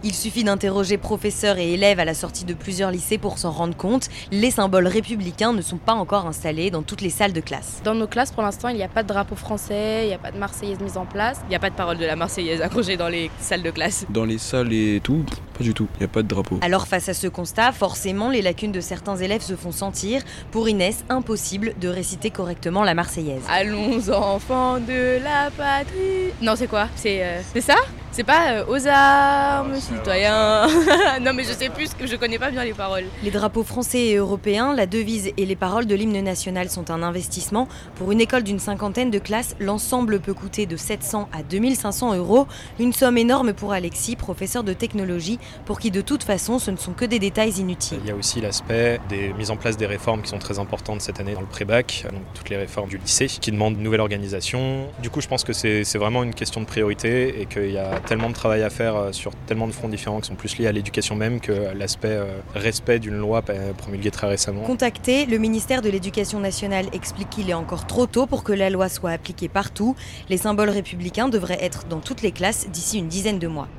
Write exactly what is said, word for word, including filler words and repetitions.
Il suffit d'interroger professeurs et élèves à la sortie de plusieurs lycées pour s'en rendre compte. Les symboles républicains ne sont pas encore installés dans toutes les salles de classe. Dans nos classes, pour l'instant, il n'y a pas de drapeau français, il n'y a pas de Marseillaise mise en place. Il n'y a pas de parole de la Marseillaise accrochée dans les salles de classe. Dans les salles et tout, pas du tout, il n'y a pas de drapeau. Alors face à ce constat, forcément, les lacunes de certains élèves se font sentir. Pour Inès, impossible de réciter correctement la Marseillaise. Allons enfants de la patrie. Non, c'est quoi? C'est euh, c'est ça? C'est pas euh, aux armes, citoyens. Non, mais je sais plus, que je connais pas bien les paroles. Les drapeaux français et européens, la devise et les paroles de l'hymne national sont un investissement. Pour une école d'une cinquantaine de classes, l'ensemble peut coûter de sept cents à deux mille cinq cents euros. Une somme énorme pour Alexis, professeur de technologie, pour qui de toute façon ce ne sont que des détails inutiles. Il y a aussi l'aspect des mises en place des réformes qui sont très importantes cette année dans le pré-bac, donc toutes les réformes du lycée qui demandent une nouvelle organisation. Du coup, je pense que c'est, c'est vraiment une question de priorité et qu'il y a tellement de travail à faire sur tellement de fronts différents qui sont plus liés à l'éducation même que l'aspect euh, respect d'une loi promulguée très récemment. Contacté, le ministère de l'Éducation nationale explique qu'il est encore trop tôt pour que la loi soit appliquée partout. Les symboles républicains devraient être dans toutes les classes d'ici une dizaine de mois.